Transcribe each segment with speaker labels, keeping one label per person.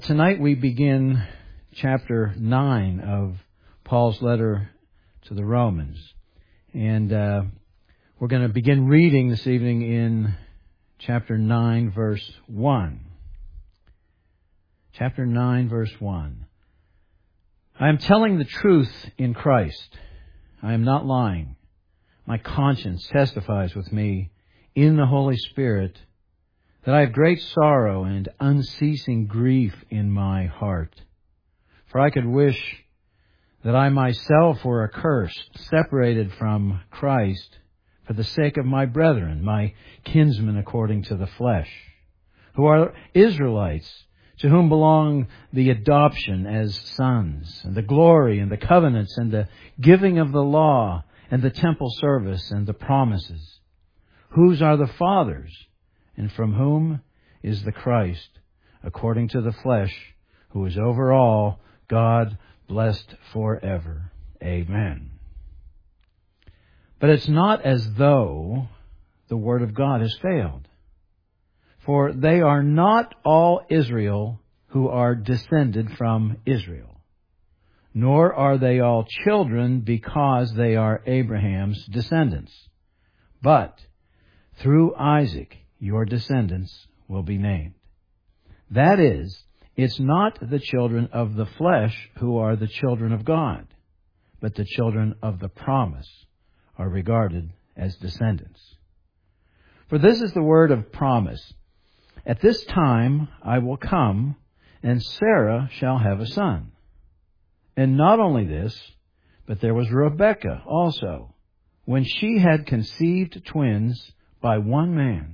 Speaker 1: Tonight we begin chapter 9 of Paul's letter to the Romans. And we're going to begin reading this evening in chapter 9, verse 1. Chapter 9, verse 1. I am telling the truth in Christ. I am not lying. My conscience testifies with me in the Holy Spirit that I have great sorrow and unceasing grief in my heart. For I could wish that I myself were accursed, separated from Christ, for the sake of my brethren, my kinsmen according to the flesh, who are Israelites, to whom belong the adoption as sons, and the glory, and the covenants, and the giving of the law, and the temple service, and the promises, whose are the fathers, and from whom is the Christ, according to the flesh, who is over all, God blessed forever. Amen. But it's not as though the word of God has failed. For they are not all Israel who are descended from Israel, nor are they all children because they are Abraham's descendants. But through Isaac, your descendants will be named. That is, it's not the children of the flesh who are the children of God, but the children of the promise are regarded as descendants. For this is the word of promise. At this time I will come, and Sarah shall have a son. And not only this, but there was Rebekah also, when she had conceived twins by one man,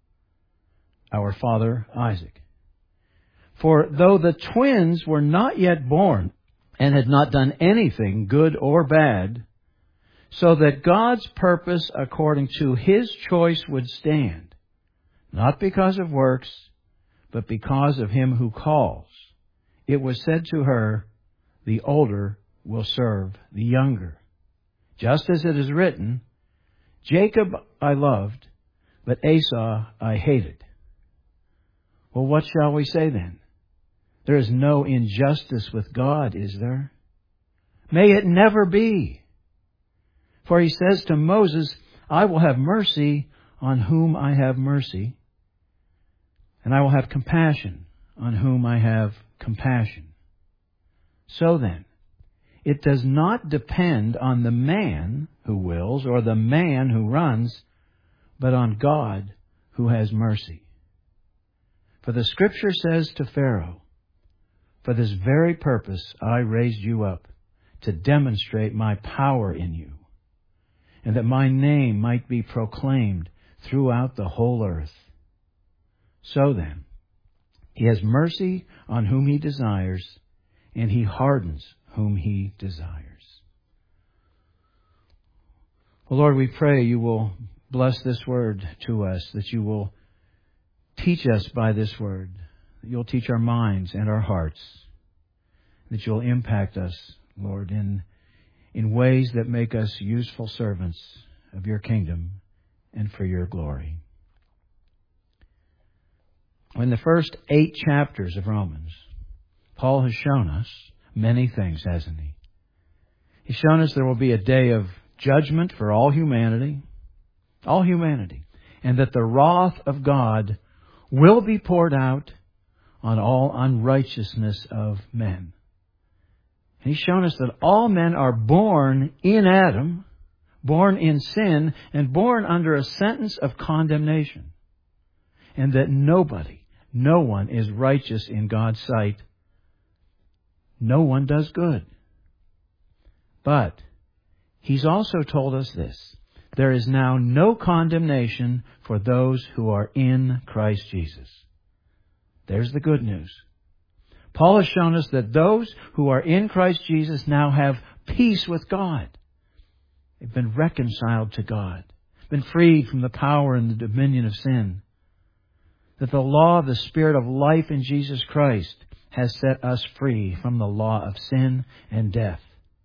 Speaker 1: our father Isaac. For though the twins were not yet born and had not done anything good or bad, so that God's purpose according to His choice would stand, not because of works, but because of Him who calls, it was said to her, the older will serve the younger. Just as it is written, Jacob I loved, but Esau I hated. Well, what shall we say then? There is no injustice with God, is there? May it never be. For He says to Moses, I will have mercy on whom I have mercy, and I will have compassion on whom I have compassion. So then, it does not depend on the man who wills or the man who runs, but on God who has mercy. For the Scripture says to Pharaoh, for this very purpose I raised you up, to demonstrate my power in you, and that my name might be proclaimed throughout the whole earth. So then, He has mercy on whom He desires, and He hardens whom He desires. Well, Lord, we pray you will bless this word to us, that you will teach us by this word, that you'll teach our minds and our hearts, that you'll impact us, Lord, in ways that make us useful servants of your kingdom and for your glory. In the first 8 chapters of Romans, Paul has shown us many things, hasn't he? He's shown us there will be a day of judgment for all humanity, and that the wrath of God will be poured out on all unrighteousness of men. And He's shown us that all men are born in Adam, born in sin, and born under a sentence of condemnation. And that no one is righteous in God's sight. No one does good. But He's also told us this. There is now no condemnation for those who are in Christ Jesus. There's the good news. Paul has shown us that those who are in Christ Jesus now have peace with God. They've been reconciled to God, been freed from the power and the dominion of sin. That the law of the Spirit of life in Jesus Christ has set us free from the law of sin and death.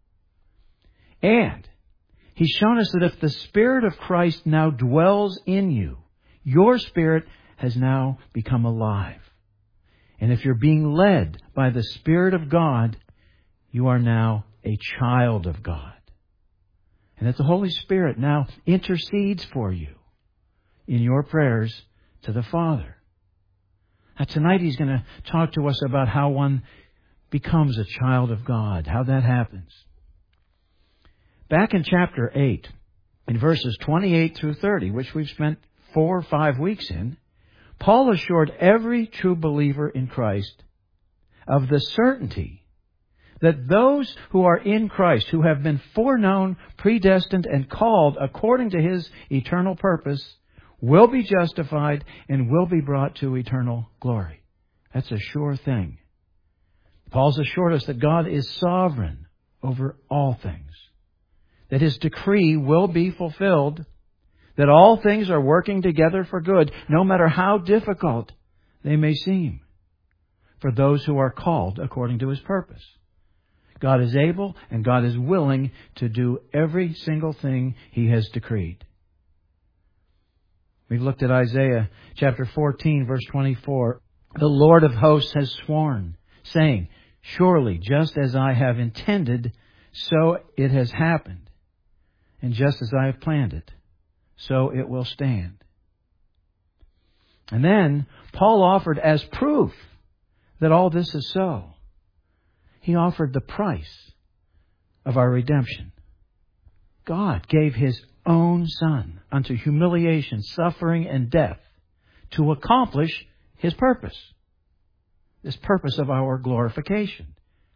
Speaker 1: And He's shown us that if the Spirit of Christ now dwells in you, your spirit has now become alive. And if you're being led by the Spirit of God, you are now a child of God. And that the Holy Spirit now intercedes for you in your prayers to the Father. Now tonight He's going to talk to us about how one becomes a child of God, how that happens. Back in chapter 8, in verses 28 through 30, which we've spent 4 or 5 weeks in, Paul assured every true believer in Christ of the certainty that those who are in Christ, who have been foreknown, predestined, and called according to His eternal purpose, will be justified and will be brought to eternal glory. That's a sure thing. Paul's assured us that God is sovereign over all things, that His decree will be fulfilled, that all things are working together for good, no matter how difficult they may seem, for those who are called according to His purpose. God is able and God is willing to do every single thing He has decreed. We've looked at Isaiah chapter 14, verse 24. The Lord of hosts has sworn, saying, surely, just as I have intended, so it has happened. And just as I have planned it, so it will stand. And then Paul offered as proof that all this is so, he offered the price of our redemption. God gave His own Son unto humiliation, suffering, and death to accomplish His purpose. This purpose of our glorification.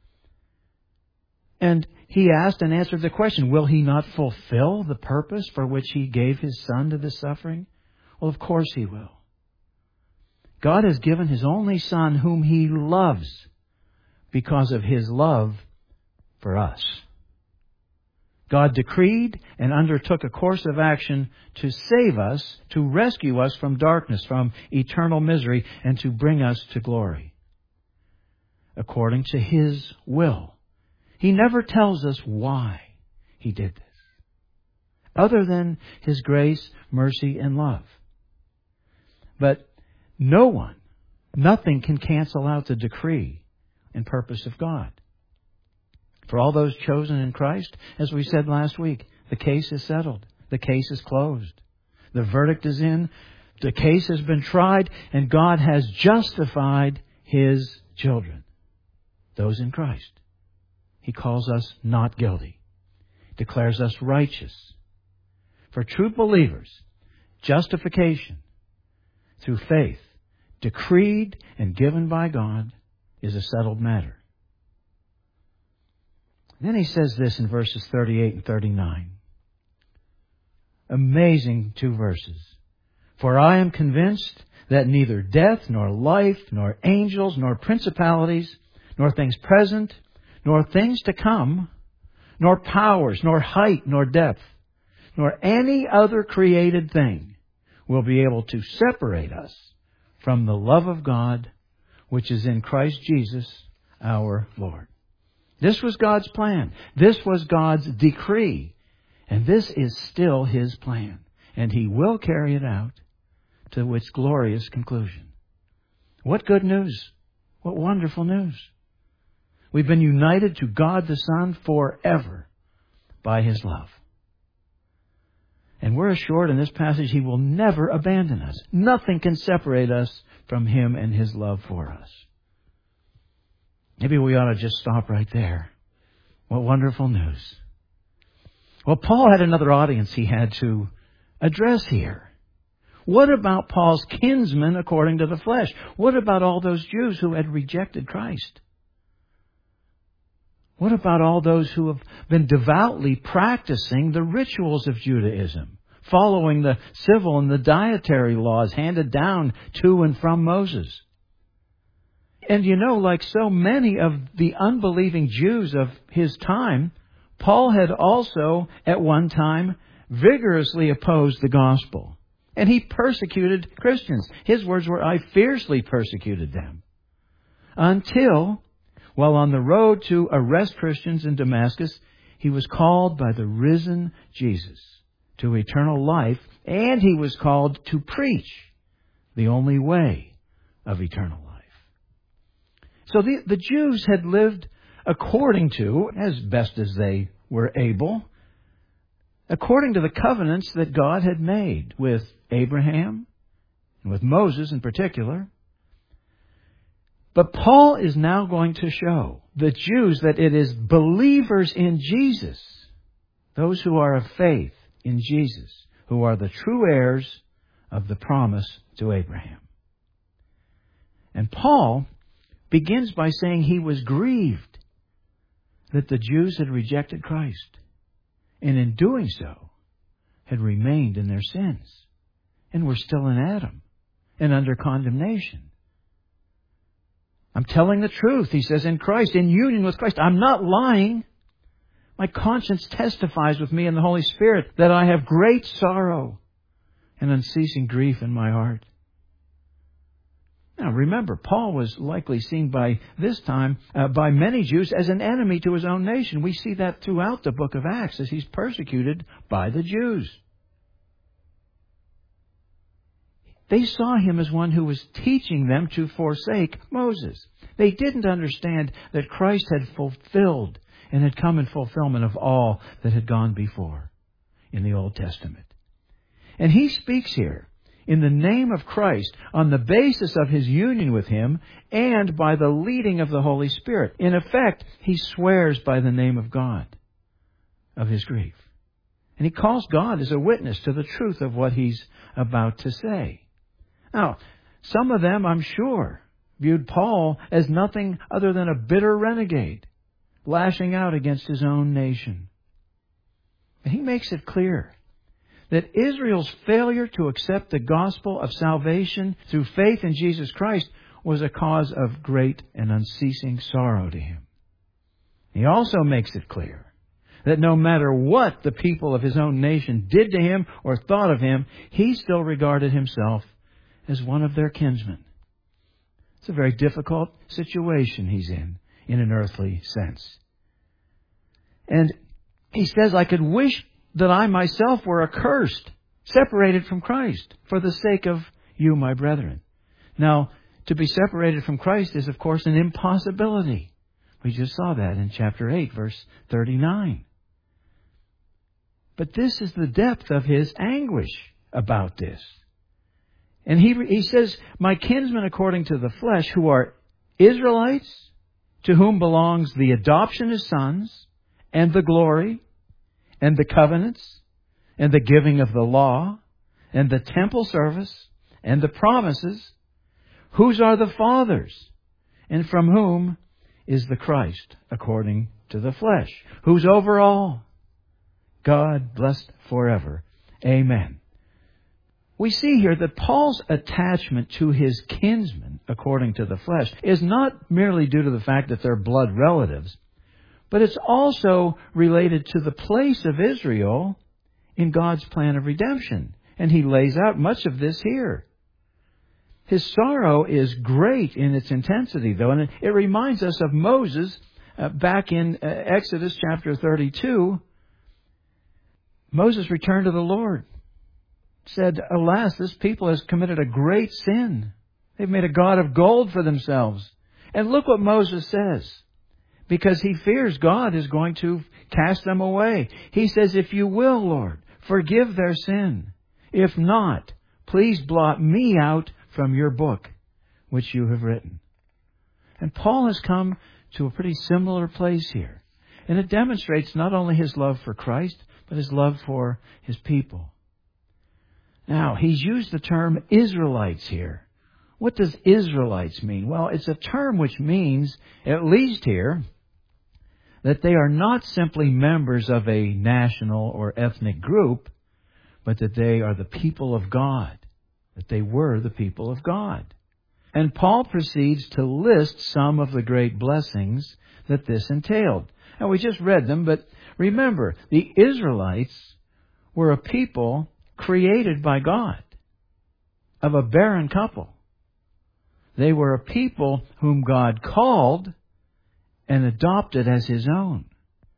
Speaker 1: And He asked and answered the question, will He not fulfill the purpose for which He gave His Son to this suffering? Well, of course He will. God has given His only Son whom He loves because of His love for us. God decreed and undertook a course of action to save us, to rescue us from darkness, from eternal misery, and to bring us to glory, according to His will. He never tells us why He did this, other than His grace, mercy, and love. But no one, nothing can cancel out the decree and purpose of God. For all those chosen in Christ, as we said last week, the case is settled. The case is closed. The verdict is in. The case has been tried, and God has justified His children, those in Christ. He calls us not guilty, declares us righteous. For true believers, justification through faith, decreed and given by God, is a settled matter. Then he says this in verses 38 and 39. Amazing 2 verses. For I am convinced that neither death, nor life, nor angels, nor principalities, nor things present, nor things to come, nor powers, nor height, nor depth, nor any other created thing will be able to separate us from the love of God, which is in Christ Jesus our Lord. This was God's plan. This was God's decree. And this is still His plan. And He will carry it out to its glorious conclusion. What good news. What wonderful news. We've been united to God the Son forever by His love. And we're assured in this passage He will never abandon us. Nothing can separate us from Him and His love for us. Maybe we ought to just stop right there. What wonderful news. Well, Paul had another audience he had to address here. What about Paul's kinsmen according to the flesh? What about all those Jews who had rejected Christ? What about all those who have been devoutly practicing the rituals of Judaism, following the civil and the dietary laws handed down to and from Moses? And you know, like so many of the unbelieving Jews of his time, Paul had also, at one time, vigorously opposed the gospel. And he persecuted Christians. His words were, I fiercely persecuted them. Until, while on the road to arrest Christians in Damascus, he was called by the risen Jesus to eternal life, and he was called to preach the only way of eternal life. So the Jews had lived according to, as best as they were able, according to the covenants that God had made with Abraham and with Moses in particular. But Paul is now going to show the Jews that it is believers in Jesus, those who are of faith in Jesus, who are the true heirs of the promise to Abraham. And Paul begins by saying he was grieved that the Jews had rejected Christ, and in doing so had remained in their sins and were still in Adam and under condemnation. I'm telling the truth, he says, in Christ, in union with Christ. I'm not lying. My conscience testifies with me in the Holy Spirit that I have great sorrow and unceasing grief in my heart. Now remember, Paul was likely seen by this time by many Jews as an enemy to his own nation. We see that throughout the book of Acts as he's persecuted by the Jews. They saw him as one who was teaching them to forsake Moses. They didn't understand that Christ had fulfilled and had come in fulfillment of all that had gone before in the Old Testament. And he speaks here in the name of Christ on the basis of his union with him and by the leading of the Holy Spirit. In effect, he swears by the name of God of his grief. And he calls God as a witness to the truth of what he's about to say. Now, some of them, I'm sure, viewed Paul as nothing other than a bitter renegade, lashing out against his own nation. And he makes it clear that Israel's failure to accept the gospel of salvation through faith in Jesus Christ was a cause of great and unceasing sorrow to him. He also makes it clear that no matter what the people of his own nation did to him or thought of him, he still regarded himself as one of their kinsmen. It's a very difficult situation he's in an earthly sense. And he says, I could wish that I myself were accursed, separated from Christ, for the sake of you, my brethren. Now, to be separated from Christ is, of course, an impossibility. We just saw that in chapter 8, verse 39. But this is the depth of his anguish about this. And he says, my kinsmen according to the flesh, who are Israelites, to whom belongs the adoption as sons, and the glory, and the covenants, and the giving of the law, and the temple service, and the promises, whose are the fathers, and from whom is the Christ according to the flesh, who's over all, God blessed forever. Amen. We see here that Paul's attachment to his kinsmen, according to the flesh, is not merely due to the fact that they're blood relatives, but it's also related to the place of Israel in God's plan of redemption. And he lays out much of this here. His sorrow is great in its intensity, though, and it reminds us of Moses back in Exodus chapter 32. Moses returned to the Lord. Said, alas, this people has committed a great sin. They've made a god of gold for themselves. And look what Moses says. Because he fears God is going to cast them away. He says, if you will, Lord, forgive their sin. If not, please blot me out from your book, which you have written. And Paul has come to a pretty similar place here. And it demonstrates not only his love for Christ, but his love for his people. Now, he's used the term Israelites here. What does Israelites mean? Well, it's a term which means, at least here, that they are not simply members of a national or ethnic group, but that they are the people of God, that they were the people of God. And Paul proceeds to list some of the great blessings that this entailed. Now, we just read them, but remember, the Israelites were a people created by God, of a barren couple. They were a people whom God called and adopted as his own.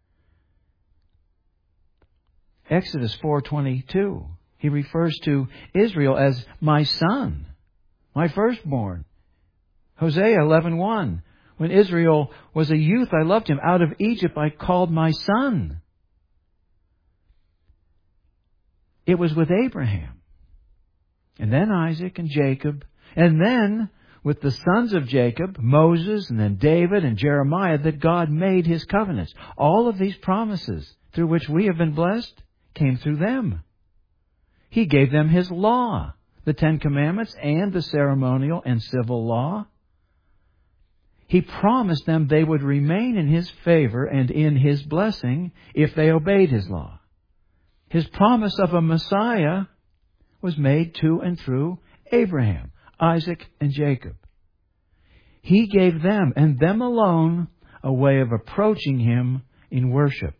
Speaker 1: Exodus 4:22, he refers to Israel as my son, my firstborn. Hosea 11:1, When Israel was a youth, I loved him. Out of Egypt I called my son. It was with Abraham, and then Isaac and Jacob, and then with the sons of Jacob, Moses, and then David and Jeremiah, that God made His covenants. All of these promises through which we have been blessed came through them. He gave them His law, the Ten Commandments and the ceremonial and civil law. He promised them they would remain in His favor and in His blessing if they obeyed His law. His promise of a Messiah was made to and through Abraham, Isaac, and Jacob. He gave them, and them alone, a way of approaching Him in worship.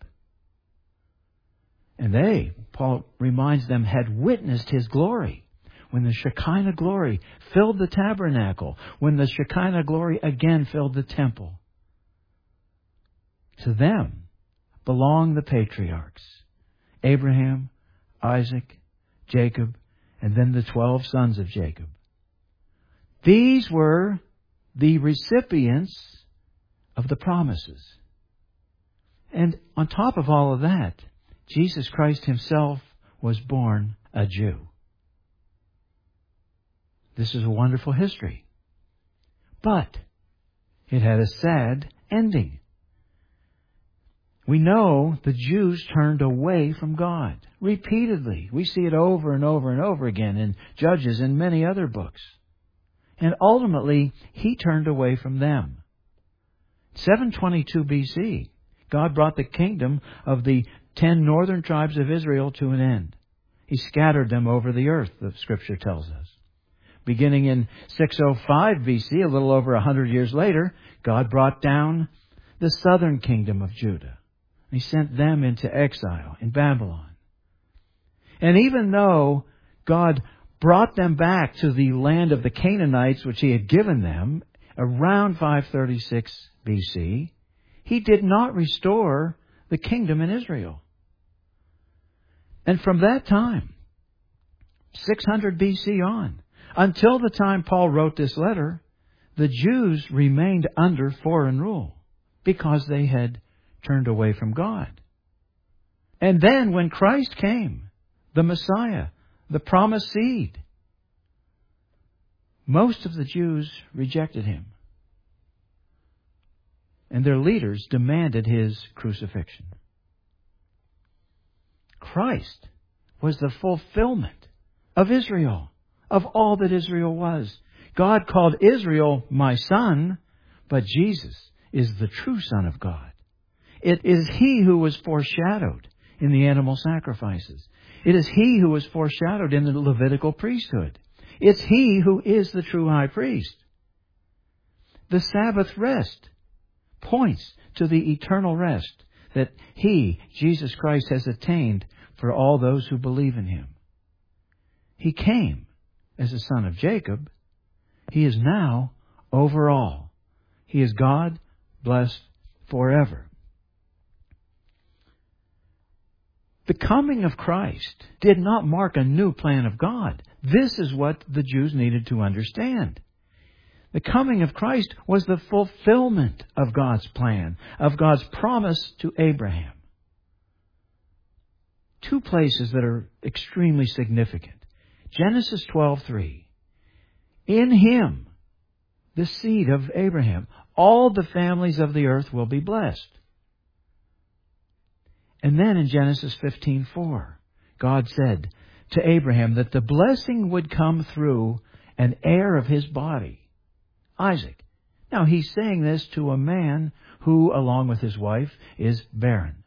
Speaker 1: And they, Paul reminds them, had witnessed His glory. When the Shekinah glory filled the tabernacle, when the Shekinah glory again filled the temple. To them belong the patriarchs, Abraham, Isaac, Jacob, and then the 12 sons of Jacob. These were the recipients of the promises. And on top of all of that, Jesus Christ Himself was born a Jew. This is a wonderful history. But it had a sad ending. We know the Jews turned away from God repeatedly. We see it over and over and over again in Judges and many other books. And ultimately, He turned away from them. 722 BC, God brought the kingdom of the 10 northern tribes of Israel to an end. He scattered them over the earth, the Scripture tells us. Beginning in 605 BC, a little over 100 years later, God brought down the southern kingdom of Judah. He sent them into exile in Babylon. And even though God brought them back to the land of the Canaanites, which He had given them, around 536 BC, He did not restore the kingdom in Israel. And from that time, 600 BC on, until the time Paul wrote this letter, the Jews remained under foreign rule because they had turned away from God. And then when Christ came, the Messiah, the promised seed, most of the Jews rejected Him. And their leaders demanded His crucifixion. Christ was the fulfillment of Israel, of all that Israel was. God called Israel my son, but Jesus is the true Son of God. It is He who was foreshadowed in the animal sacrifices. It is He who was foreshadowed in the Levitical priesthood. It's He who is the true high priest. The Sabbath rest points to the eternal rest that He, Jesus Christ, has attained for all those who believe in Him. He came as a son of Jacob. He is now over all. He is God, blessed forever. The coming of Christ did not mark a new plan of God. This is what the Jews needed to understand. The coming of Christ was the fulfillment of God's plan, of God's promise to Abraham. Two places that are extremely significant. Genesis 12:3. In Him, the seed of Abraham, all the families of the earth will be blessed. And then in Genesis 15:4, God said to Abraham that the blessing would come through an heir of his body, Isaac. Now He's saying this to a man who, along with his wife, is barren.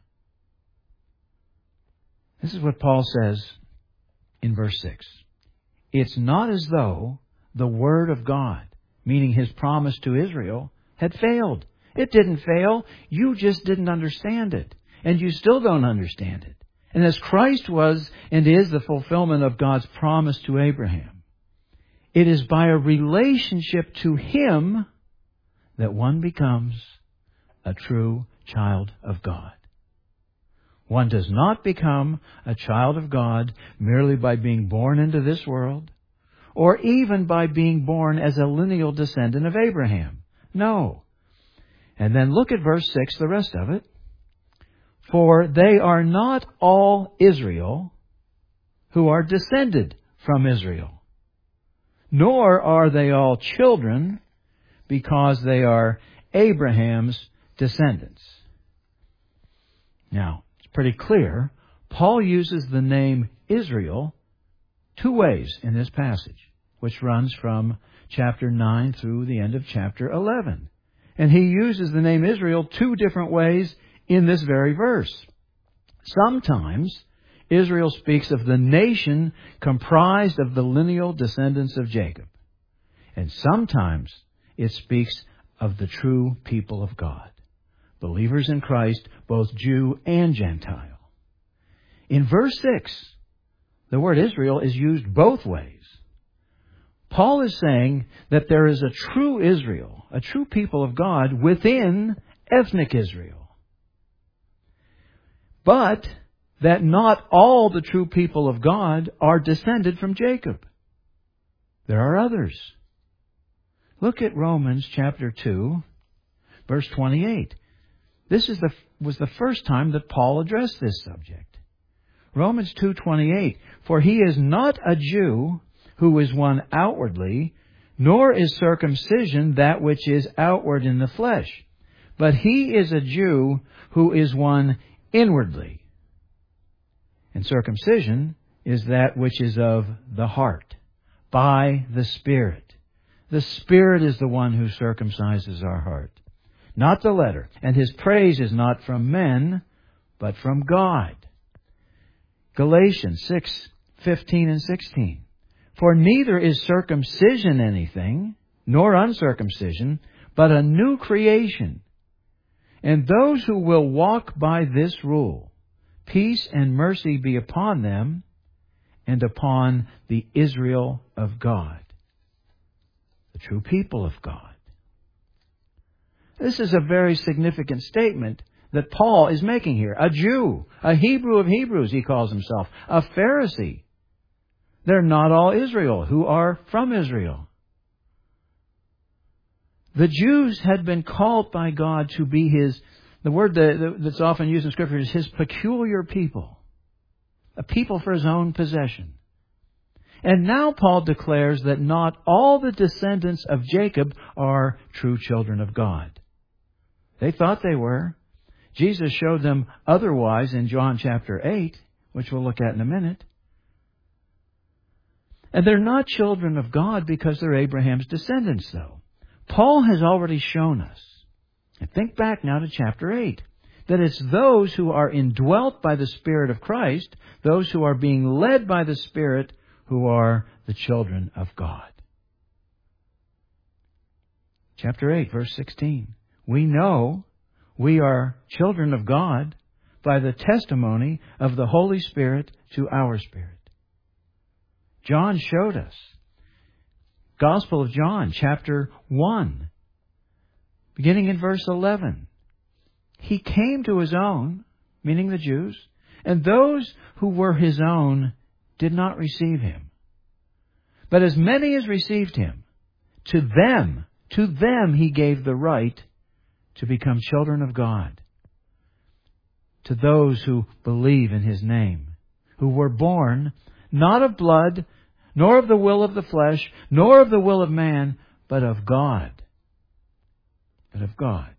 Speaker 1: This is what Paul says in verse 6. It's not as though the Word of God, meaning His promise to Israel, had failed. It didn't fail. You just didn't understand it. And you still don't understand it. And as Christ was and is the fulfillment of God's promise to Abraham, it is by a relationship to Him that one becomes a true child of God. One does not become a child of God merely by being born into this world, or even by being born as a lineal descendant of Abraham. No. And then look at verse 6, the rest of it. For they are not all Israel who are descended from Israel, nor are they all children, because they are Abraham's descendants. Now, it's pretty clear. Paul uses the name Israel two ways in this passage, which runs from chapter 9 through the end of chapter 11. And he uses the name Israel two different ways in this very verse. Sometimes Israel speaks of the nation comprised of the lineal descendants of Jacob. And sometimes it speaks of the true people of God, believers in Christ, both Jew and Gentile. In verse 6, the word Israel is used both ways. Paul is saying that there is a true Israel, a true people of God within ethnic Israel. But that not all the true people of God are descended from Jacob. There are others. Look at Romans chapter 2, verse 28. This was the first time that Paul addressed this subject. Romans 2:28. For he is not a Jew who is one outwardly, nor is circumcision that which is outward in the flesh, but he is a Jew who is one inwardly. And circumcision is that which is of the heart, by the Spirit. The Spirit is the one who circumcises our heart, not the letter. And his praise is not from men, but from God. Galatians 6:15 and 16. For neither is circumcision anything, nor uncircumcision, but a new creation. And those who will walk by this rule, peace and mercy be upon them and upon the Israel of God, the true people of God. This is a very significant statement that Paul is making here. A Jew, a Hebrew of Hebrews, he calls himself, a Pharisee. They're not all Israel who are from Israel. The Jews had been called by God to be the word that's often used in Scripture is his peculiar people. A people for his own possession. And now Paul declares that not all the descendants of Jacob are true children of God. They thought they were. Jesus showed them otherwise in John chapter 8, which we'll look at in a minute. And they're not children of God because they're Abraham's descendants, though. Paul has already shown us, and think back now to chapter 8, that it's those who are indwelt by the Spirit of Christ, those who are being led by the Spirit, who are the children of God. Chapter 8, verse 16. We know we are children of God by the testimony of the Holy Spirit to our spirit. John showed us. Gospel of John, chapter 1, beginning in verse 11. He came to his own, meaning the Jews, and those who were his own did not receive him. But as many as received him, to them he gave the right to become children of God. To those who believe in his name, who were born not of blood, nor of the will of the flesh, nor of the will of man, but of God. But of God.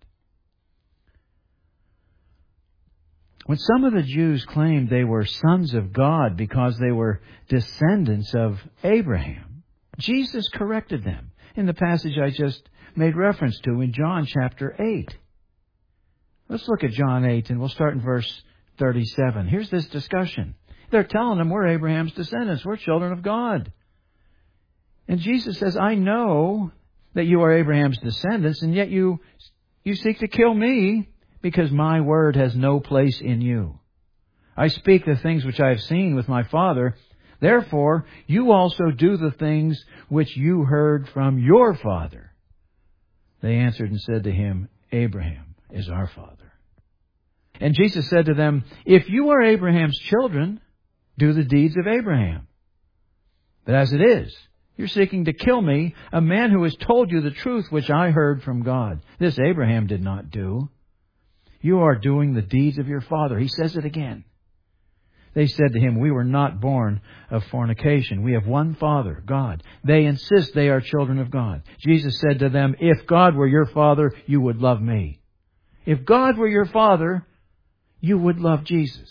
Speaker 1: When some of the Jews claimed they were sons of God because they were descendants of Abraham, Jesus corrected them in the passage I just made reference to in John chapter 8. Let's look at John 8, and we'll start in verse 37. Here's this discussion. They're telling them we're Abraham's descendants. We're children of God. And Jesus says, I know that you are Abraham's descendants, and yet you seek to kill me because my word has no place in you. I speak the things which I have seen with my Father. Therefore, you also do the things which you heard from your father. They answered and said to him, Abraham is our father. And Jesus said to them, if you are Abraham's children, do the deeds of Abraham. But as it is, You're seeking to kill me, a man who has told you the truth which I heard from God. This Abraham did not do. You are doing the deeds of your father. He says it again. They said to him, we were not born of fornication. We have one Father, God. They insist they are children of God. Jesus said to them, if God were your Father, you would love me. If God were your Father, you would love Jesus.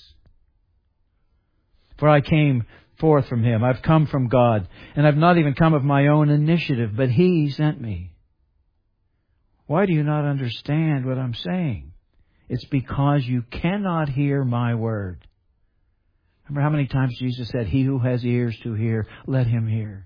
Speaker 1: For I came forth from Him. I've come from God. And I've not even come of my own initiative, but He sent me. Why do you not understand what I'm saying? It's because you cannot hear my word. Remember how many times Jesus said, he who has ears to hear, let him hear.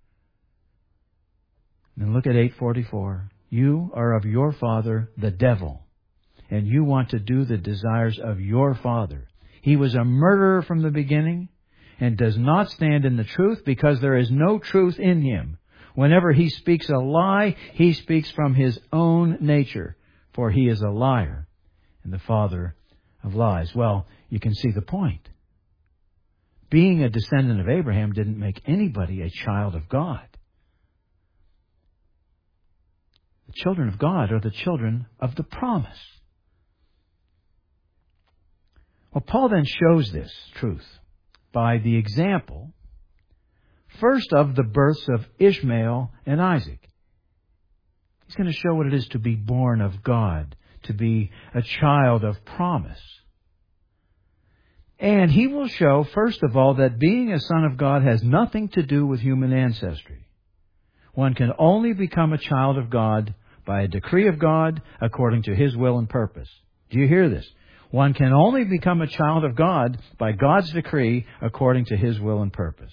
Speaker 1: And look at 8:44. You are of your father, the devil, and you want to do the desires of your father. He was a murderer from the beginning and does not stand in the truth because there is no truth in him. Whenever he speaks a lie, he speaks from his own nature, for he is a liar and the father of lies. Well, you can see the point. Being a descendant of Abraham didn't make anybody a child of God. The children of God are the children of the promise. Well, Paul then shows this truth by the example, first of the births of Ishmael and Isaac. He's going to show what it is to be born of God, to be a child of promise. And he will show, first of all, that being a son of God has nothing to do with human ancestry. One can only become a child of God by a decree of God according to His will and purpose. Do you hear this? One can only become a child of God by God's decree according to His will and purpose.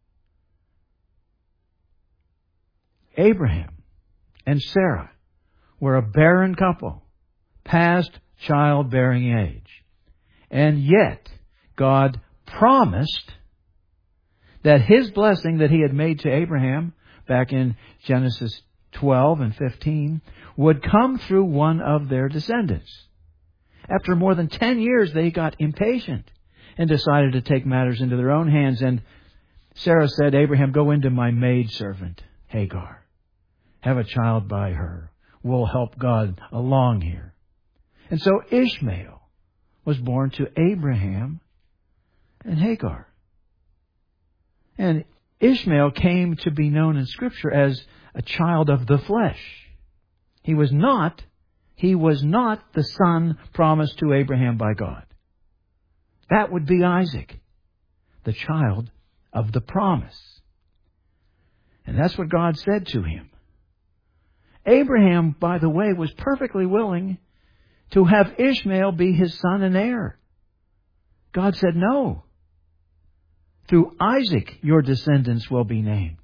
Speaker 1: Abraham and Sarah were a barren couple, past childbearing age. And yet, God promised that His blessing that He had made to Abraham back in Genesis 12 and 15 would come through one of their descendants. After more than 10 years, they got impatient and decided to take matters into their own hands. And Sarah said, Abraham, go into my maidservant, Hagar. Have a child by her. We'll help God along here. And so Ishmael was born to Abraham and Hagar. And Ishmael came to be known in Scripture as a child of the flesh. He was not the son promised to Abraham by God. That would be Isaac, the child of the promise. And that's what God said to him. Abraham, by the way, was perfectly willing to have Ishmael be his son and heir. God said, no. Through Isaac your descendants will be named.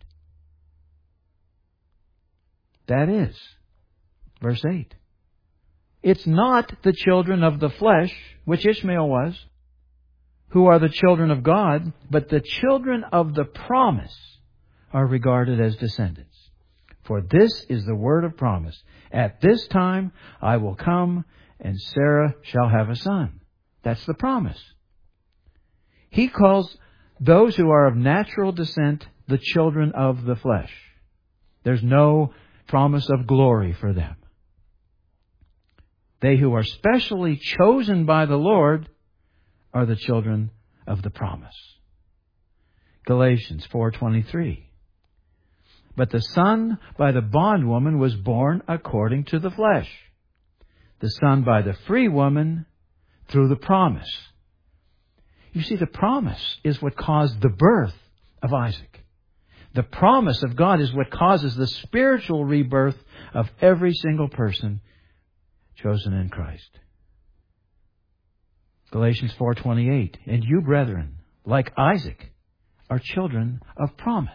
Speaker 1: That is, verse 8. It's not the children of the flesh, which Ishmael was, who are the children of God, but the children of the promise are regarded as descendants. For this is the word of promise. At this time I will come, and Sarah shall have a son. That's the promise. He calls those who are of natural descent the children of the flesh. There's no promise of glory for them. They who are specially chosen by the Lord are the children of the promise. Galatians 4:23. But the son by the bondwoman was born according to the flesh. The son by the free woman through the promise. You see, the promise is what caused the birth of Isaac. The promise of God is what causes the spiritual rebirth of every single person chosen in Christ. Galatians 4:28. And you, brethren, like Isaac, are children of promise.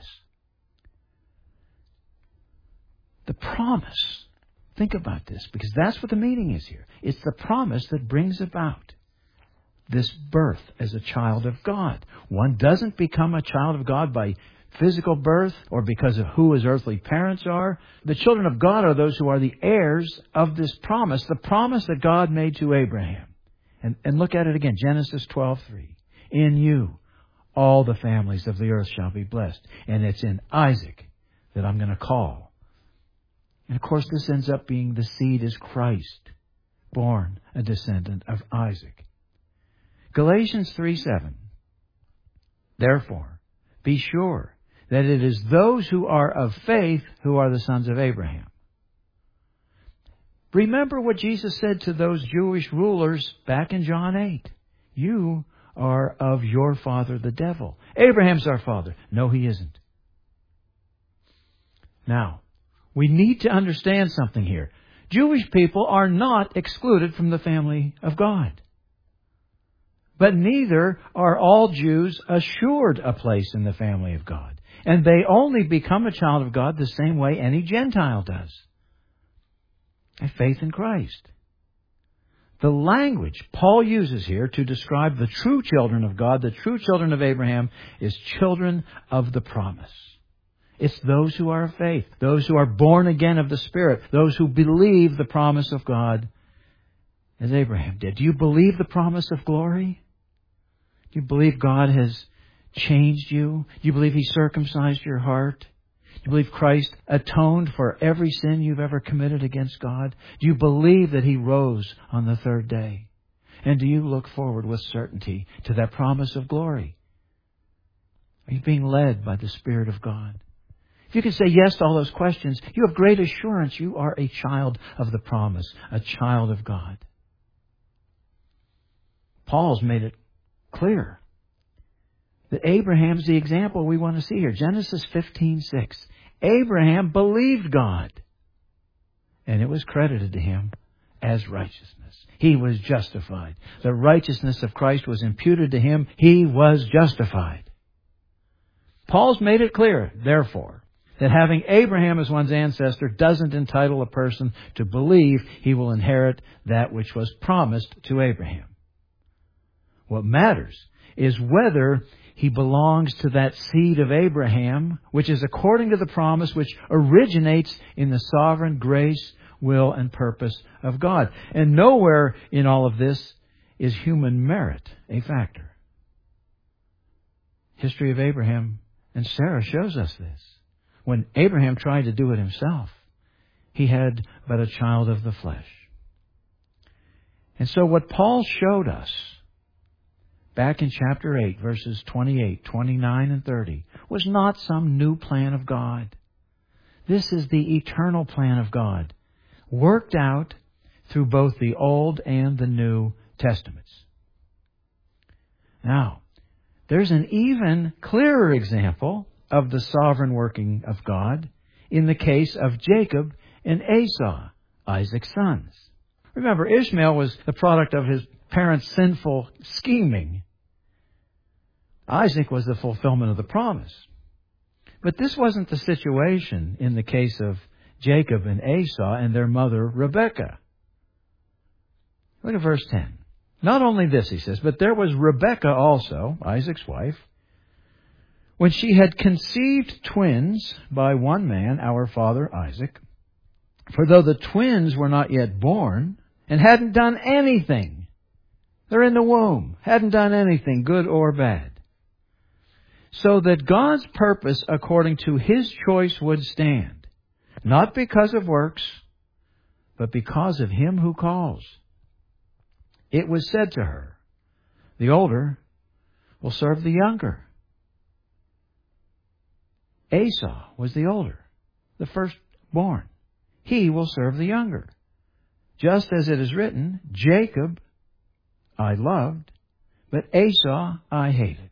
Speaker 1: The promise. Think about this, because that's what the meaning is here. It's the promise that brings about this birth as a child of God. One doesn't become a child of God by physical birth or because of who his earthly parents are. The children of God are those who are the heirs of this promise, the promise that God made to Abraham. And look at it again, Genesis 12:3. In you, all the families of the earth shall be blessed. And it's in Isaac that I'm going to call. And of course, this ends up being the seed is Christ, born a descendant of Isaac. Galatians 3:7. Therefore, be sure that it is those who are of faith who are the sons of Abraham. Remember what Jesus said to those Jewish rulers back in John 8. You are of your father the devil. Abraham's our father. No, he isn't. Now, we need to understand something here. Jewish people are not excluded from the family of God. But neither are all Jews assured a place in the family of God. And they only become a child of God the same way any Gentile does. By faith in Christ. The language Paul uses here to describe the true children of God, the true children of Abraham, is children of the promise. It's those who are of faith, those who are born again of the Spirit, those who believe the promise of God as Abraham did. Do you believe the promise of glory? Do you believe God has changed you? Do you believe He circumcised your heart? Do you believe Christ atoned for every sin you've ever committed against God? Do you believe that He rose on the third day? And do you look forward with certainty to that promise of glory? Are you being led by the Spirit of God? If you can say yes to all those questions, you have great assurance you are a child of the promise, a child of God. Paul's made it clear that Abraham's the example we want to see here. Genesis 15:6. Abraham believed God, and it was credited to him as righteousness. He was justified. The righteousness of Christ was imputed to him. He was justified. Paul's made it clear, therefore, that having Abraham as one's ancestor doesn't entitle a person to believe he will inherit that which was promised to Abraham. What matters is whether he belongs to that seed of Abraham, which is according to the promise which originates in the sovereign grace, will, and purpose of God. And nowhere in all of this is human merit a factor. History of Abraham and Sarah shows us this. When Abraham tried to do it himself, he had but a child of the flesh. And so what Paul showed us back in chapter 8, verses 28, 29, and 30, was not some new plan of God. This is the eternal plan of God, worked out through both the Old and the New Testaments. Now, there's an even clearer example of the sovereign working of God in the case of Jacob and Esau, Isaac's sons. Remember, Ishmael was the product of his parents' sinful scheming. Isaac was the fulfillment of the promise. But this wasn't the situation in the case of Jacob and Esau and their mother Rebekah. Look at verse 10. Not only this, he says, but there was Rebekah also, Isaac's wife, when she had conceived twins by one man, our father Isaac. For though the twins were not yet born and hadn't done anything, they're in the womb, hadn't done anything, good or bad, so that God's purpose according to His choice would stand, not because of works, but because of Him who calls. It was said to her, the older will serve the younger. Esau was the older, the firstborn. He will serve the younger. Just as it is written, Jacob I loved, but Esau I hated.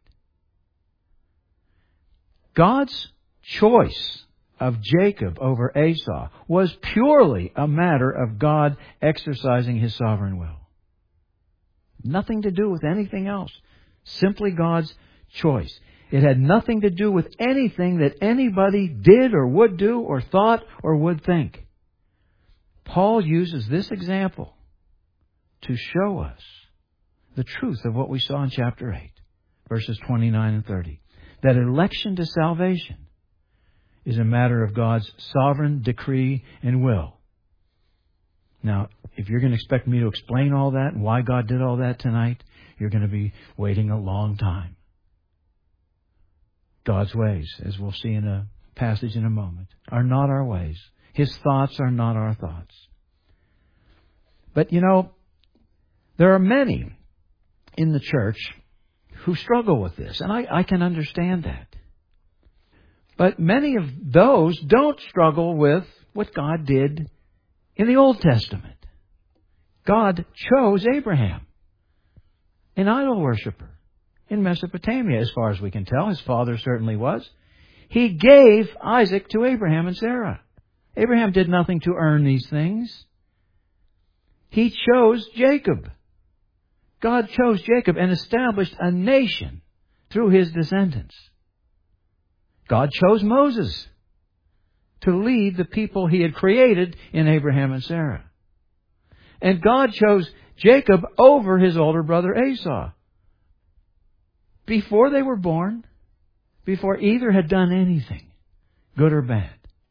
Speaker 1: God's choice of Jacob over Esau was purely a matter of God exercising His sovereign will. Nothing to do with anything else. Simply God's choice. It had nothing to do with anything that anybody did or would do or thought or would think. Paul uses this example to show us the truth of what we saw in chapter 8, verses 29 and 30. That election to salvation is a matter of God's sovereign decree and will. Now, if you're going to expect me to explain all that and why God did all that tonight, you're going to be waiting a long time. God's ways, as we'll see in a passage in a moment, are not our ways. His thoughts are not our thoughts. But there are many in the church who struggle with this, and I can understand that. But many of those don't struggle with what God did in the Old Testament. God chose Abraham, an idol worshiper, in Mesopotamia, as far as we can tell. His father certainly was. He gave Isaac to Abraham and Sarah. Abraham did nothing to earn these things. He chose Jacob. God chose Jacob and established a nation through his descendants. God chose Moses to lead the people he had created in Abraham and Sarah. And God chose Jacob over his older brother Esau. Before they were born, before either had done anything, good or bad.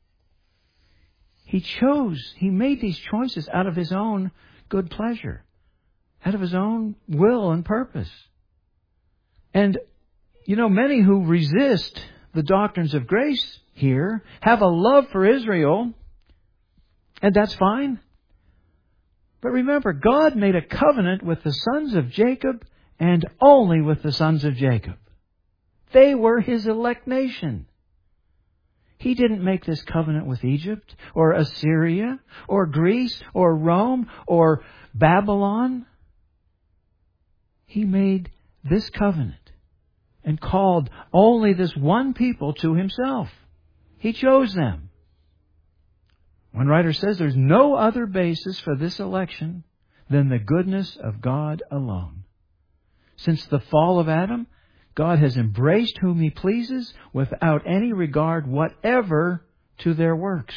Speaker 1: He made these choices out of his own good pleasure, out of his own will and purpose. And, many who resist the doctrines of grace here have a love for Israel, and that's fine. But remember, God made a covenant with the sons of Jacob and only with the sons of Jacob. They were His elect nation. He didn't make this covenant with Egypt or Assyria or Greece or Rome or Babylon. He made this covenant and called only this one people to Himself. He chose them. One writer says there's no other basis for this election than the goodness of God alone. Since the fall of Adam, God has embraced whom He pleases without any regard whatever to their works.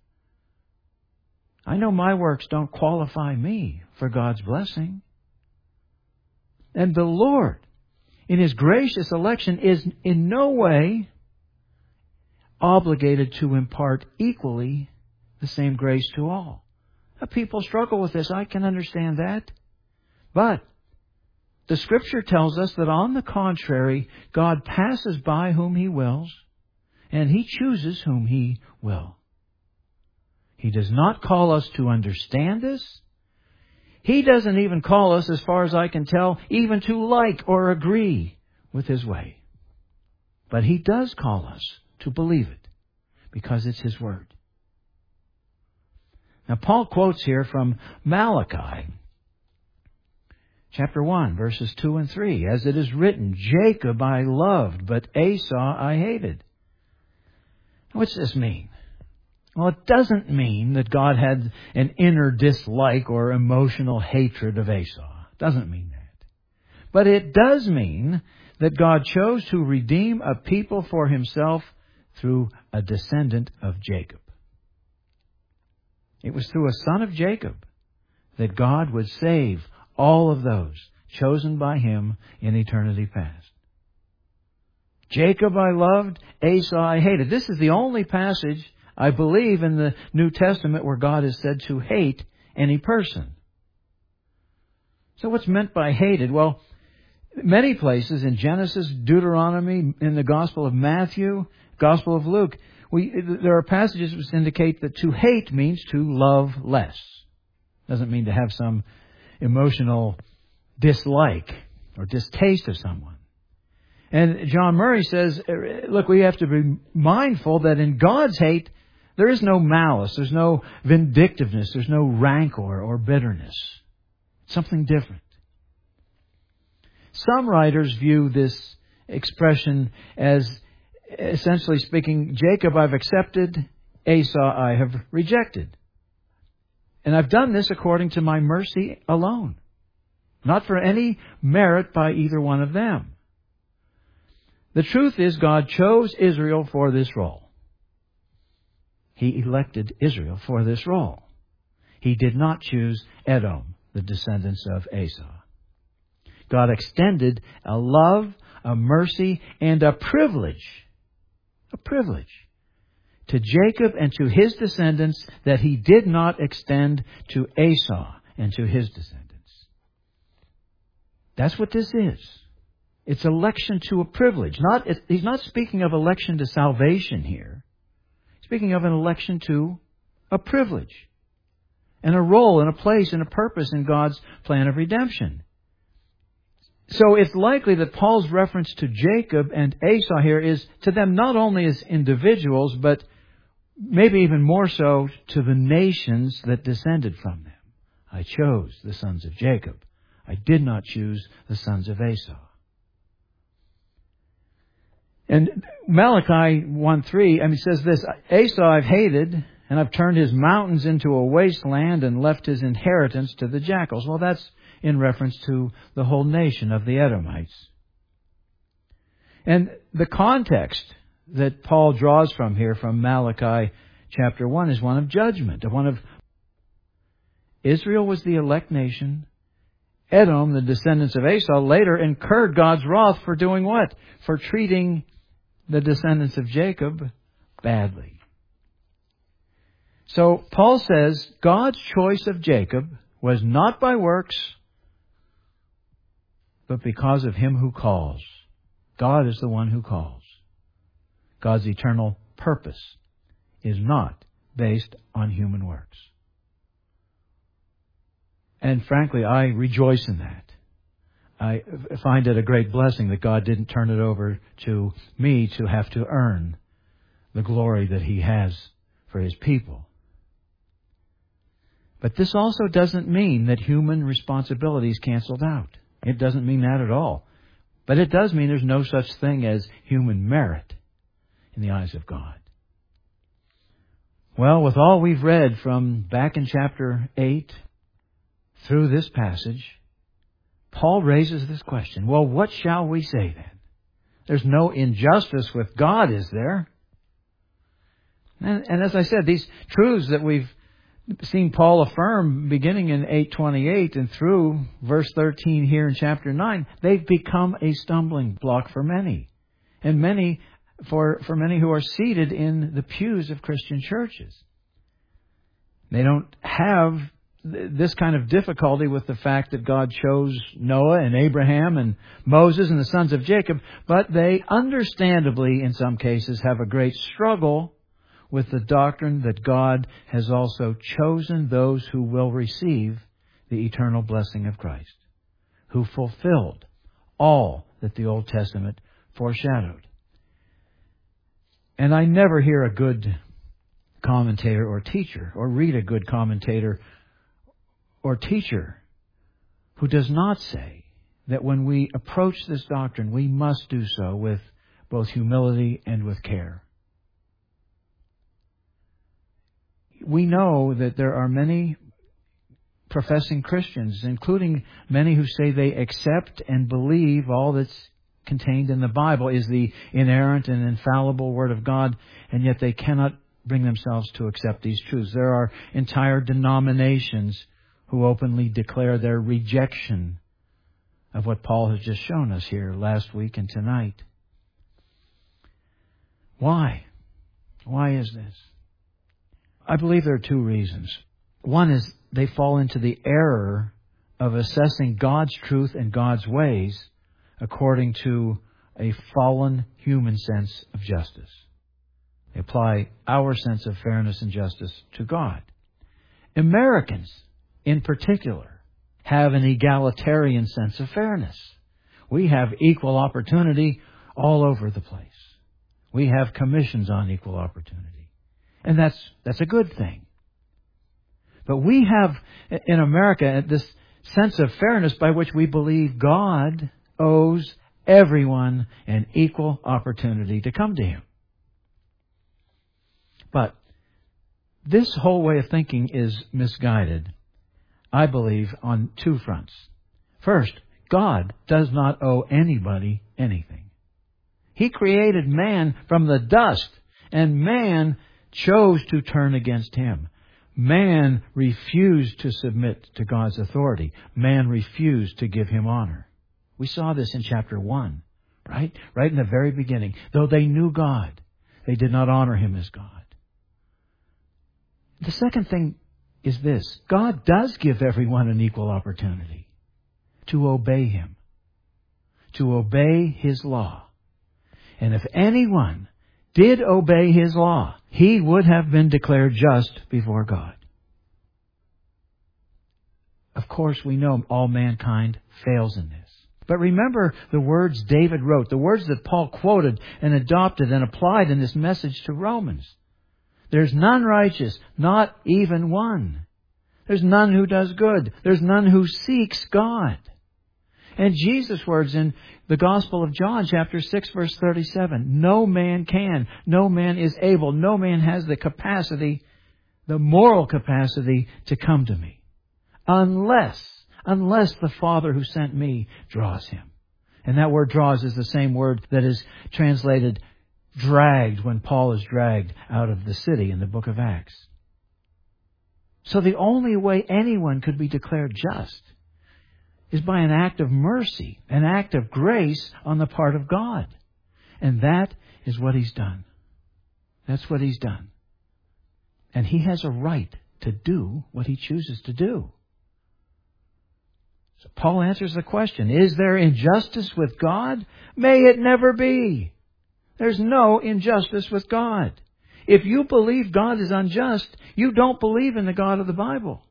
Speaker 1: I know my works don't qualify me for God's blessing. And the Lord, in His gracious election, is in no way obligated to impart equally the same grace to all. Now, people struggle with this. I can understand that. But the Scripture tells us that on the contrary, God passes by whom He wills, and He chooses whom He will. He does not call us to understand this. He doesn't even call us, as far as I can tell, even to like or agree with His way. But He does call us to believe it, because it's His Word. Now, Paul quotes here from Malachi, chapter 1, verses 2 and 3. As it is written, Jacob I loved, but Esau I hated. What's this mean? Well, it doesn't mean that God had an inner dislike or emotional hatred of Esau. It doesn't mean that. But it does mean that God chose to redeem a people for Himself through a descendant of Jacob. It was through a son of Jacob that God would save all of those chosen by Him in eternity past. Jacob I loved, Esau I hated. This is the only passage, I believe, in the New Testament where God is said to hate any person. So what's meant by hated? Well, many places in Genesis, Deuteronomy, in the Gospel of Matthew, Gospel of Luke, there are passages which indicate that to hate means to love less. Doesn't mean to have some emotional dislike or distaste of someone. And John Murray says, look, we have to be mindful that in God's hate, there is no malice, there's no vindictiveness, there's no rancor or bitterness. Something different. Some writers view this expression as essentially speaking, Jacob I've accepted, Esau I have rejected. And I've done this according to my mercy alone, not for any merit by either one of them. The truth is, God chose Israel for this role. He elected Israel for this role. He did not choose Edom, the descendants of Esau. God extended a love, a mercy, and a privilege to Jacob and to his descendants that He did not extend to Esau and to his descendants. That's what this is. It's election to a privilege. He's not speaking of election to salvation here. speaking of an election to a privilege and a role and a place and a purpose in God's plan of redemption. So it's likely that Paul's reference to Jacob and Esau here is to them not only as individuals, but maybe even more so to the nations that descended from them. I chose the sons of Jacob. I did not choose the sons of Esau. And Malachi 1:3, says this, Esau I've hated, and I've turned his mountains into a wasteland and left his inheritance to the jackals. Well, that's in reference to the whole nation of the Edomites. And the context that Paul draws from here, from Malachi chapter 1, is one of judgment. One of Israel was the elect nation. Edom, the descendants of Esau, later incurred God's wrath for doing what? For treating the descendants of Jacob badly. So Paul says God's choice of Jacob was not by works, but because of Him who calls. God is the one who calls. God's eternal purpose is not based on human works. And frankly, I rejoice in that. I find it a great blessing that God didn't turn it over to me to have to earn the glory that He has for His people. But this also doesn't mean that human responsibility is canceled out. It doesn't mean that at all. But it does mean there's no such thing as human merit in the eyes of God. Well, with all we've read from back in chapter 8 through this passage, Paul raises this question. Well, what shall we say then? There's no injustice with God, is there? And as I said, these truths that we've seen Paul affirm beginning in 8:28 and through verse 13 here in chapter 9, they've become a stumbling block for many. And many, for many who are seated in the pews of Christian churches. They don't have this kind of difficulty with the fact that God chose Noah and Abraham and Moses and the sons of Jacob, but they understandably, in some cases, have a great struggle with the doctrine that God has also chosen those who will receive the eternal blessing of Christ, who fulfilled all that the Old Testament foreshadowed. And I never hear a good commentator or teacher, or read a good commentator or teacher who does not say that when we approach this doctrine, we must do so with both humility and with care. We know that there are many professing Christians, including many who say they accept and believe all that's contained in the Bible is the inerrant and infallible Word of God, and yet they cannot bring themselves to accept these truths. There are entire denominations who openly declare their rejection of what Paul has just shown us here last week and tonight. Why? Why is this? I believe there are two reasons. One is they fall into the error of assessing God's truth and God's ways according to a fallen human sense of justice. They apply our sense of fairness and justice to God. Americans, in particular, have an egalitarian sense of fairness. We have equal opportunity all over the place. We have commissions on equal opportunity. And that's a good thing. But we have in America this sense of fairness by which we believe God owes everyone an equal opportunity to come to Him. But this whole way of thinking is misguided, I believe, on two fronts. First, God does not owe anybody anything. He created man from the dust, and man chose to turn against Him. Man refused to submit to God's authority. Man refused to give Him honor. We saw this in chapter 1, right? Right in the very beginning. Though they knew God, they did not honor Him as God. The second thing is this. God does give everyone an equal opportunity to obey Him, to obey His law. And if anyone did obey His law, he would have been declared just before God. Of course, we know all mankind fails in this. But remember the words David wrote, the words that Paul quoted and adopted and applied in this message to Romans. There's none righteous, not even one. There's none who does good. There's none who seeks God. And Jesus' words in the Gospel of John, chapter 6, verse 37, no man can, no man is able, no man has the capacity, the moral capacity to come to me. Unless the Father who sent me draws him. And that word draws is the same word that is translated dragged when Paul is dragged out of the city in the book of Acts. So the only way anyone could be declared just is by an act of mercy, an act of grace on the part of God. And that is what He's done. That's what He's done. And He has a right to do what He chooses to do. So Paul answers the question, is there injustice with God? May it never be. There's no injustice with God. If you believe God is unjust, you don't believe in the God of the Bible.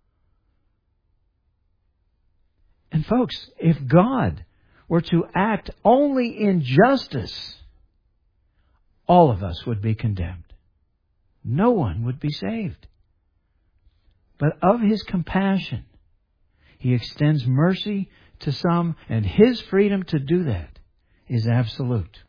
Speaker 1: And folks, if God were to act only in justice, all of us would be condemned. No one would be saved. But of His compassion, He extends mercy to some, and His freedom to do that is absolute.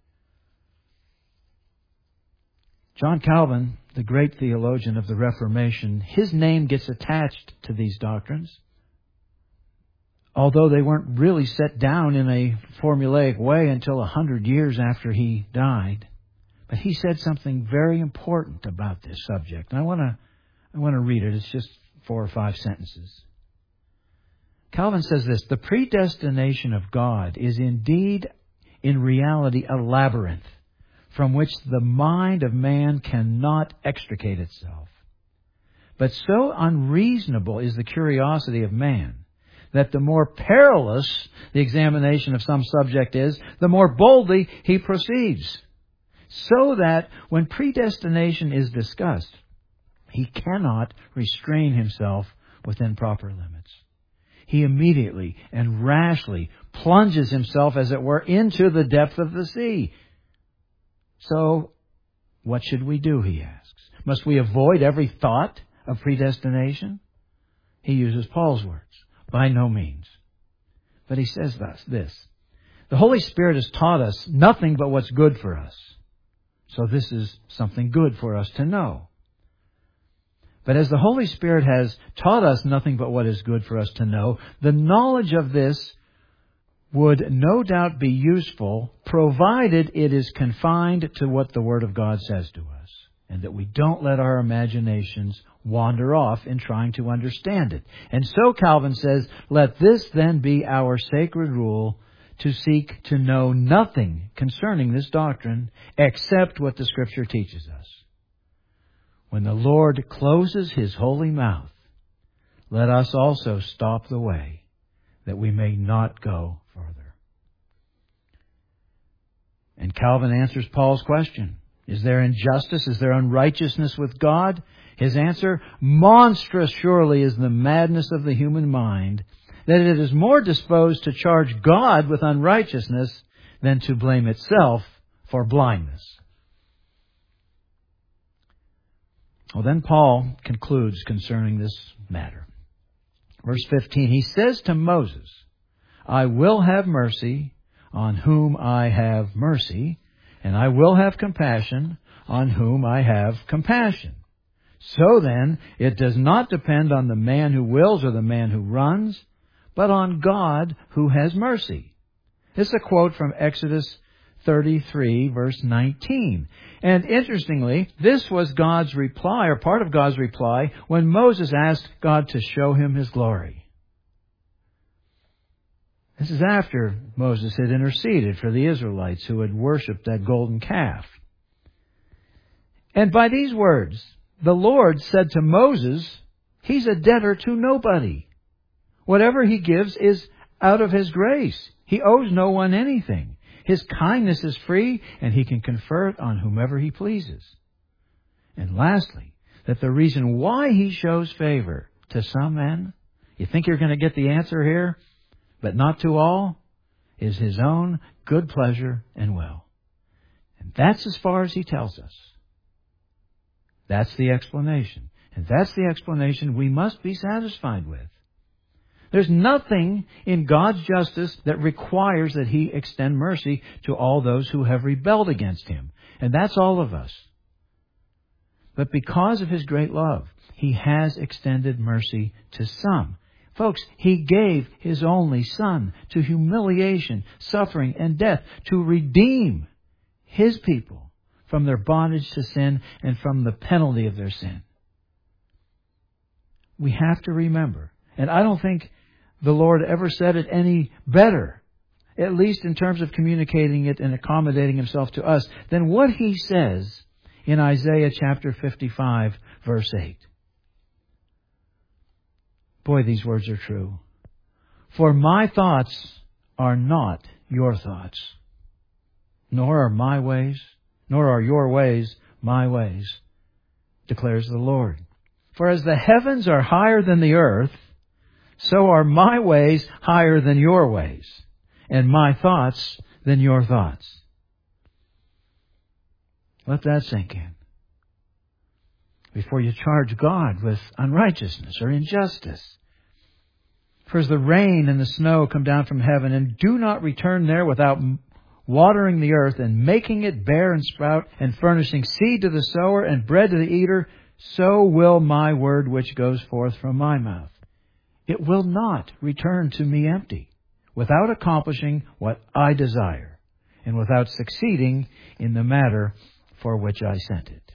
Speaker 1: John Calvin, the great theologian of the Reformation, his name gets attached to these doctrines, although they weren't really set down in a formulaic way until 100 years after he died. But he said something very important about this subject. And I want to read it. It's just 4 or 5 sentences. Calvin says this, the predestination of God is indeed, in reality, a labyrinth from which the mind of man cannot extricate itself. But so unreasonable is the curiosity of man that the more perilous the examination of some subject is, the more boldly he proceeds. So that when predestination is discussed, he cannot restrain himself within proper limits. He immediately and rashly plunges himself, as it were, into the depth of the sea. So, what should we do, he asks? Must we avoid every thought of predestination? He uses Paul's words. By no means. But he says this. The Holy Spirit has taught us nothing but what's good for us. So this is something good for us to know. But as the Holy Spirit has taught us nothing but what is good for us to know, the knowledge of this would no doubt be useful, provided it is confined to what the Word of God says to us, and that we don't let our imaginations wander off in trying to understand it. And so Calvin says, let this then be our sacred rule, to seek to know nothing concerning this doctrine except what the Scripture teaches us. When the Lord closes His holy mouth, let us also stop the way, that we may not go further. And Calvin answers Paul's question. Is there injustice? Is there unrighteousness with God? His answer, monstrous surely is the madness of the human mind, that it is more disposed to charge God with unrighteousness than to blame itself for blindness. Well, then Paul concludes concerning this matter. Verse 15, he says to Moses, I will have mercy on whom I have mercy, and I will have compassion on whom I have compassion. So then, it does not depend on the man who wills or the man who runs, but on God who has mercy. This is a quote from Exodus 33, verse 19. And interestingly, this was God's reply, or part of God's reply, when Moses asked God to show him His glory. This is after Moses had interceded for the Israelites who had worshipped that golden calf. And by these words, the Lord said to Moses, He's a debtor to nobody. Whatever He gives is out of His grace. He owes no one anything. His kindness is free, and He can confer it on whomever He pleases. And lastly, that the reason why He shows favor to some men, you think you're going to get the answer here, but not to all, is His own good pleasure and will. And that's as far as He tells us. That's the explanation. And that's the explanation we must be satisfied with. There's nothing in God's justice that requires that He extend mercy to all those who have rebelled against Him. And that's all of us. But because of His great love, He has extended mercy to some. Folks, He gave His only Son to humiliation, suffering, and death to redeem His people from their bondage to sin and from the penalty of their sin. We have to remember, and I don't think the Lord ever said it any better, at least in terms of communicating it and accommodating Himself to us, than what He says in Isaiah chapter 55, verse 8. Boy, these words are true. For my thoughts are not your thoughts, nor are my ways, nor are your ways my ways, declares the Lord. For as the heavens are higher than the earth, so are my ways higher than your ways, and my thoughts than your thoughts. Let that sink in before you charge God with unrighteousness or injustice. For as the rain and the snow come down from heaven and do not return there without watering the earth and making it bear and sprout and furnishing seed to the sower and bread to the eater, so will my word which goes forth from my mouth. It will not return to me empty, without accomplishing what I desire, and without succeeding in the matter for which I sent it.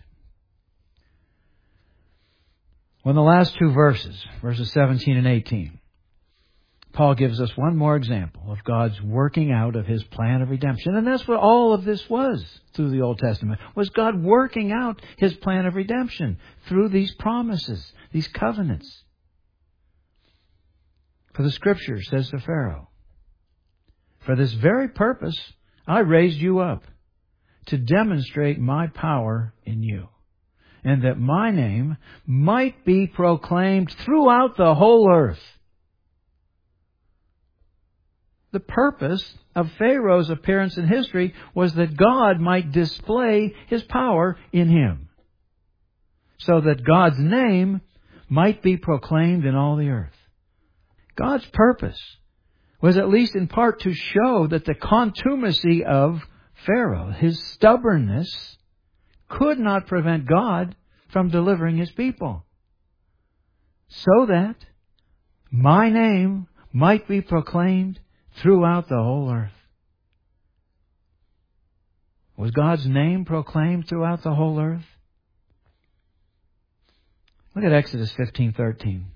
Speaker 1: Well, in the last two verses 17 and 18, Paul gives us one more example of God's working out of His plan of redemption. And that's what all of this was through the Old Testament, was God working out His plan of redemption through these promises, these covenants. For the Scripture says to Pharaoh, for this very purpose I raised you up, to demonstrate my power in you, and that my name might be proclaimed throughout the whole earth. The purpose of Pharaoh's appearance in history was that God might display His power in him, so that God's name might be proclaimed in all the earth. God's purpose was at least in part to show that the contumacy of Pharaoh, his stubbornness, could not prevent God from delivering His people, so that my name might be proclaimed throughout the whole earth. Was God's name proclaimed throughout the whole earth? Look at Exodus 15:13.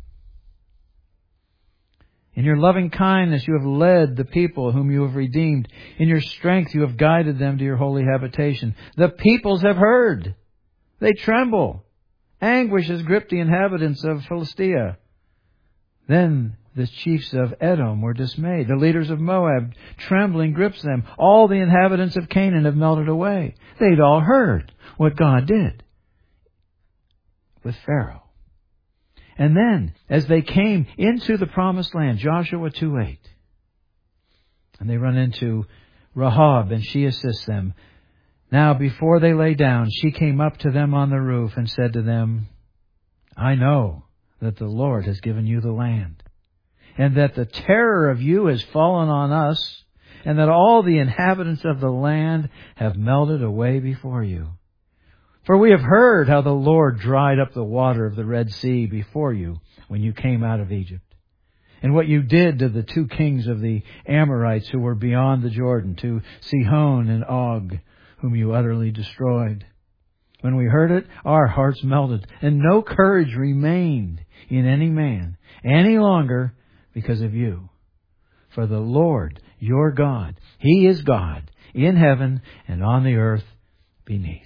Speaker 1: In your loving kindness you have led the people whom you have redeemed. In your strength you have guided them to your holy habitation. The peoples have heard. They tremble. Anguish has gripped the inhabitants of Philistia. Then the chiefs of Edom were dismayed. The leaders of Moab, trembling, grips them. All the inhabitants of Canaan have melted away. They'd all heard what God did with Pharaoh. And then, as they came into the promised land, Joshua 2:8, and they run into Rahab, and she assists them. Now, before they lay down, she came up to them on the roof and said to them, I know that the Lord has given you the land, and that the terror of you has fallen on us, and that all the inhabitants of the land have melted away before you. For we have heard how the Lord dried up the water of the Red Sea before you when you came out of Egypt, and what you did to the two kings of the Amorites who were beyond the Jordan, to Sihon and Og, whom you utterly destroyed. When we heard it, our hearts melted, and no courage remained in any man any longer because of you. For the Lord, your God, He is God in heaven and on the earth beneath.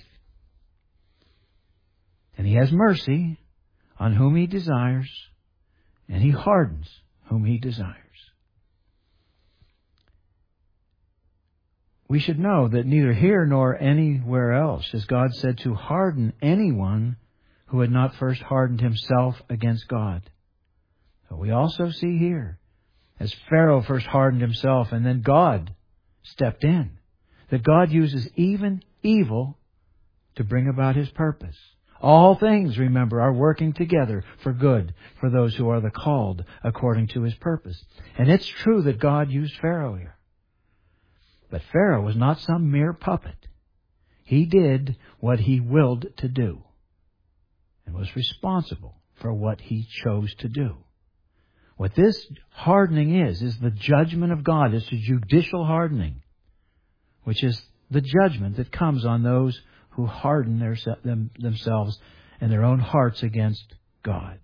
Speaker 1: And He has mercy on whom He desires, and He hardens whom He desires. we should know that neither here nor anywhere else has God said to harden anyone who had not first hardened himself against God. But we also see here, as Pharaoh first hardened himself and then God stepped in, that God uses even evil to bring about His purpose. All things, remember, are working together for good for those who are the called according to His purpose. And it's true that God used Pharaoh here. But Pharaoh was not some mere puppet. He did what he willed to do and was responsible for what he chose to do. What this hardening is the judgment of God. It's a judicial hardening, which is the judgment that comes on those who harden themselves and their own hearts against God.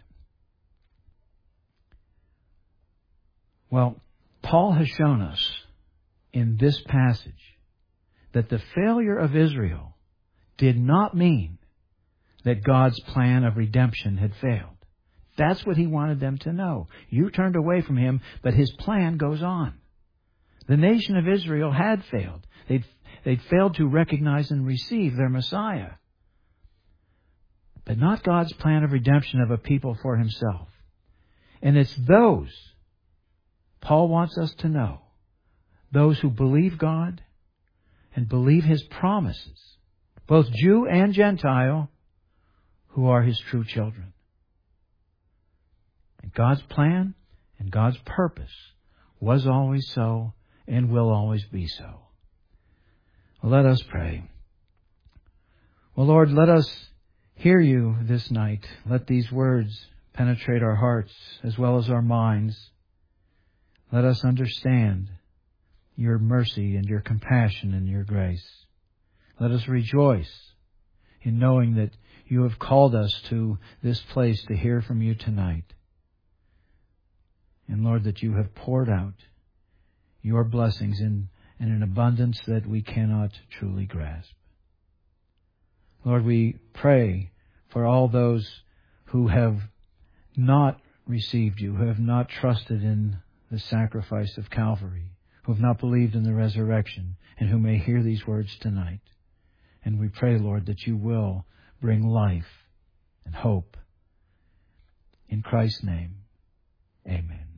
Speaker 1: Well, Paul has shown us in this passage that the failure of Israel did not mean that God's plan of redemption had failed. That's what he wanted them to know. You turned away from Him, but His plan goes on. The nation of Israel had failed. They'd failed to recognize and receive their Messiah. But not God's plan of redemption of a people for Himself. And it's those Paul wants us to know. Those who believe God and believe His promises, both Jew and Gentile, who are His true children. And God's plan and God's purpose was always so and will always be so. Well, let us pray. Well, Lord, let us hear You this night. Let these words penetrate our hearts as well as our minds. Let us understand Your mercy and Your compassion and Your grace. Let us rejoice in knowing that You have called us to this place to hear from You tonight. And Lord, that You have poured out Your blessings in an abundance that we cannot truly grasp. Lord, we pray for all those who have not received You, who have not trusted in the sacrifice of Calvary, who have not believed in the resurrection, and who may hear these words tonight. And we pray, Lord, that You will bring life and hope. In Christ's name, amen.